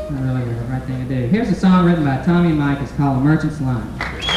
Not really the right thing to do. Here's a song written by Tommy and Mike. It's called A Merchant's Line.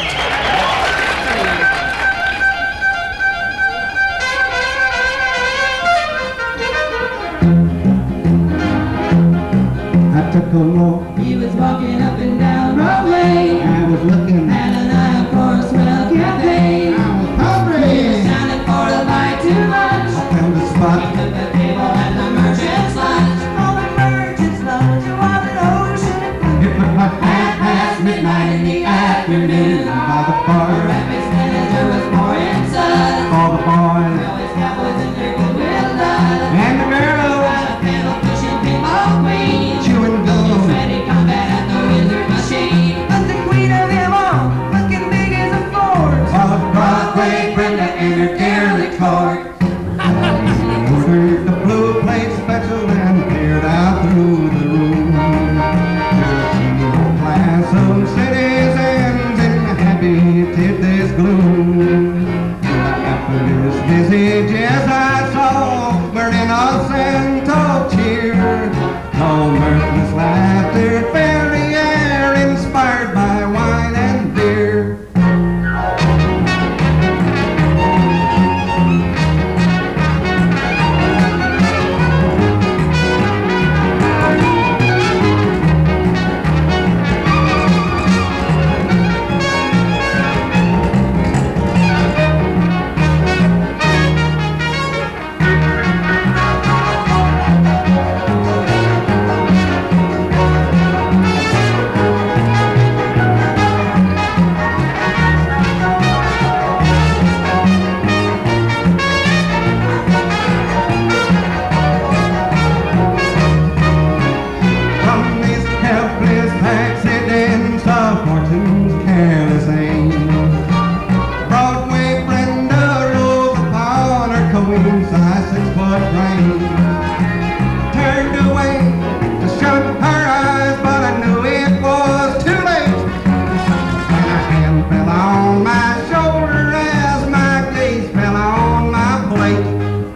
I took a walk. He was walking up and down Broadway. I was looking at an eye for a swell cafe. I was hungry. He was standing for to buy too much. I found a spot. He took a table at the merchant's lunch. Oh, the merchant's lunch was an ocean of blue. It was like Past midnight in the afternoon. by the bar. The rapist manager was pouring suds. All the boys All his cowboys in their goodwill duds. and the girls Around a panel pushing pinball queen. chewing gum. Ready combat at the wizard machine. But the queen of them all, looking big as a fort. While Broadway Brenda and her Carolee court. ordered the blue plate special and peered out through the room. There's a middle class of citizens in happy today's gloom. After this visage, yes, I saw burning all sense of cheer. No mirthless laughter, fairy air inspired by wine and beer. From these helpless accidents of fortune's careless aim, Broadway Brenda rose upon her queen-size 6-foot frame. Turned away to shut her eyes, but I knew it was too late. And a hand fell on my shoulder as my gaze fell on my plate.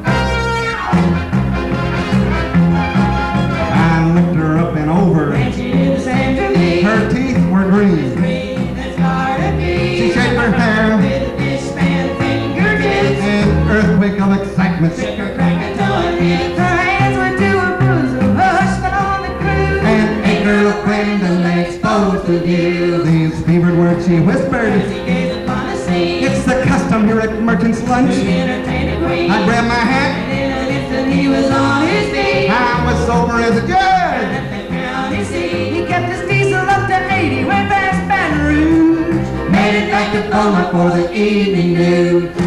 I looked her up and over. And she did the same to me. Her teeth were green. Green as garden bees. She shaved her hair. With a dishpan fingertips. An earthquake of excitement. Shook her crack a toe and hit. Her hands went to her bosom. Hush fell on the crew. An acre of Brenda lay exposed to view. These fevered words she whispered. As he gazed upon the scene. It's the custom here at Merchant's Lunch. To entertain the queen. I grabbed my hat. And in an instant he was on his feet. I was sober as a judge. At the county seat. He kept his diesel up to 80. Went past Baton Rouge. Made it back to Beaumont for the evening news.